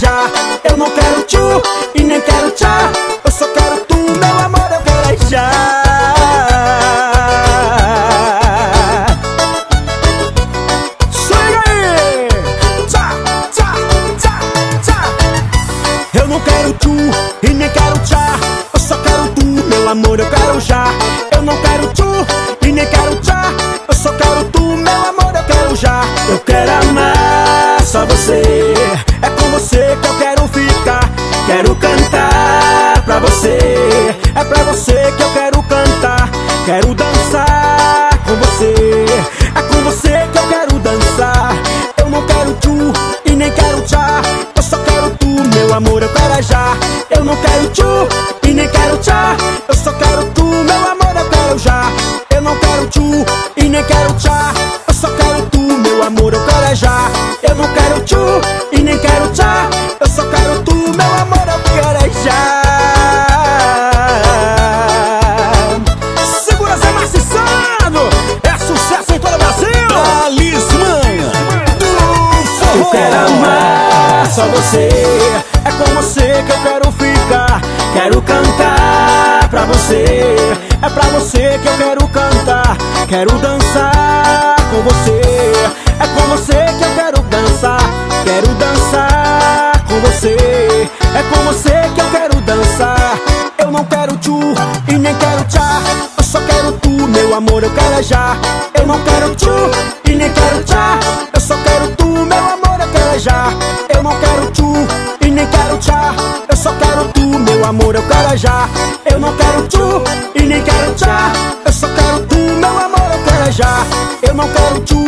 já. Eu não quero tchu e nem quero tchá. Eu só quero tu, meu amor, eu quero é já. Chega aí! Tchá, tchá, tchá, tchá. Eu não quero tchu e nem quero tchá. Eu só quero tu, meu amor, eu quero já. Eu não quero tchu e nem quero tchá. Eu só quero tu, meu amor, eu quero já. Eu quero amar só você. É com você que eu quero ficar. Quero cantar pra você. É pra você que eu quero cantar. Quero dançar com você. É com você que eu quero dançar. Eu não quero tchu e nem quero tchá. Eu só quero tu, meu amor, eu quero é já. Eu não quero tchu e nem quero tchá. Eu só quero tu, meu amor, eu quero já. Eu não quero tchu e nem quero tchá. Eu só quero tu, meu amor, eu quero é já. Eu não quero tchu e nem quero tchá. Eu só quero tu, meu amor, eu quero é já. Segura Zé Maciçado, é sucesso em todo o Brasil. Talismã do Forró. Eu quero amar só você. É com você que eu quero ficar. Quero cantar pra você. É pra você que eu quero cantar. Quero dançar com você. É com você que eu quero dançar. Quero dançar com você. É com você que eu quero dançar. Eu não quero tchu e nem quero tchá. Eu só quero tu, meu amor, eu quero é já. Eu não quero tchu e nem quero tchá. Eu só quero tu, meu amor, eu quero é já. Eu não quero tchu e nem quero tchá. Eu só quero tu, meu amor, eu quero é já. Eu não quero tchu e nem quero tchá. Eu só quero tu, meu amor, eu quero é já. Eu não quero tchu